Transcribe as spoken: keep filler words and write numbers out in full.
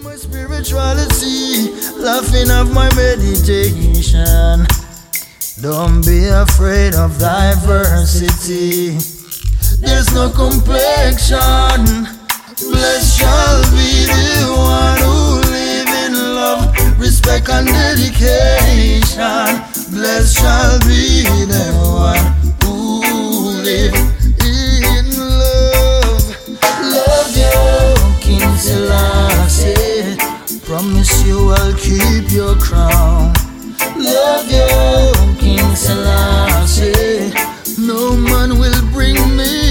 my spirituality, laughing of my meditation. Don't be afraid of diversity. There's no complexion. Blessed shall be the one who live in love, respect and dedication. Blessed shall be the one who live in love. Love you, King Selassie. Promise you I'll keep your crown. Love you, King Selassie. No man will bring me